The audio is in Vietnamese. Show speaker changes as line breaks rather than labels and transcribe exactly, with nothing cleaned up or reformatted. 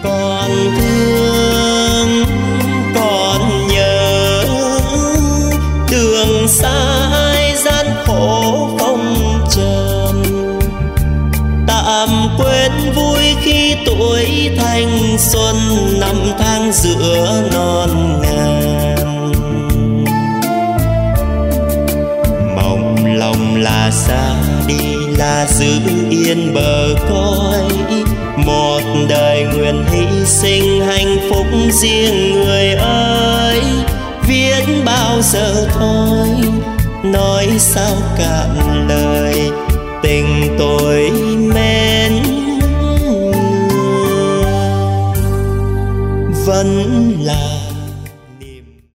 Còn thương còn nhớ đường xa ai gian khổ phong trần, tạm quên vui khi tuổi thanh xuân năm tháng giữa non ngàn. Mộng lòng là xa đi là giữ yên bờ cõi, một đời nguyện hy sinh hạnh phúc riêng người ơi. Viết bao giờ thôi nói sao cạn lời, tình tôi mến người vẫn là